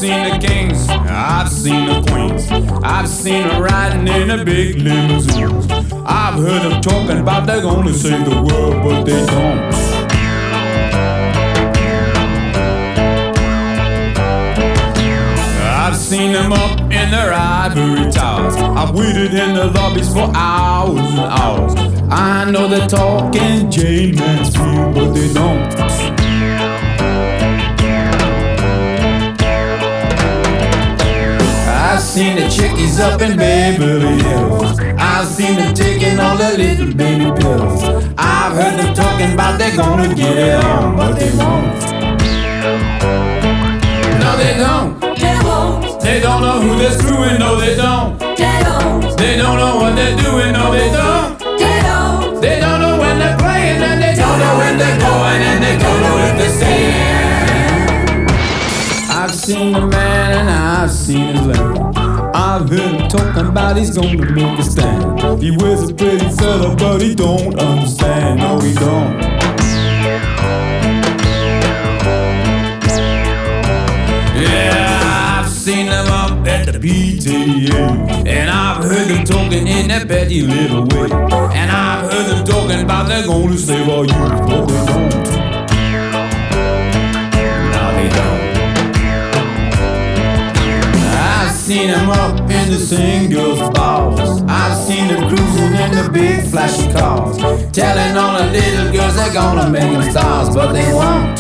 seen the kings, I've seen the queens, I've seen them riding in a big limousine. I've heard them talking about they're gonna save the world, but they don't. I've seen them up in their ivory towers. I've waited in the lobbies for hours and hours. I know they're talking Jane Mansfield, but they don't. I've seen the chickies up in Beverly Hills. I've seen them taking all the little baby pills. I've heard them talking about they're gonna get it on, but they won't. No, they don't. They won't. They don't know who they're screwing, no they don't. They don't. They don't know what they're doing, no they don't. They don't. They don't know when they're playing and they don't know when they're going and they don't know if they're staying. I've seen the man and I've seen his land. I've heard him talking about he's gonna make a stand. He wears a pretty fella but he don't understand, no he don't. Yeah, I've seen them up at the PTA, and I've heard them talking in that petty little way. And I've heard them talking about they're gonna save our youth, but they don't. No, they don't. I've seen them up in the singles bars. I've seen them cruising in the big flashy cars, telling all the little girls they're gonna make them stars, but they won't.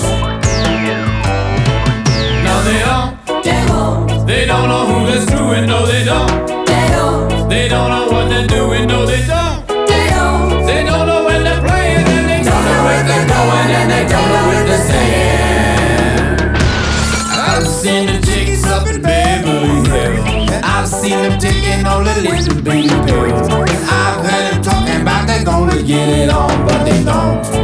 No, they don't. They won't. They don't know who they're screwing, no they don't. They don't. They don't know what they're doing, no they don't. They don't. They don't know when they're playing and they don't know where they're going and they don't know what they're saying. I've seen the chicks up in Beverly Hills. I've seen them taking all the little baby pills. I've heard them talking about they're gonna get it on, but they don't.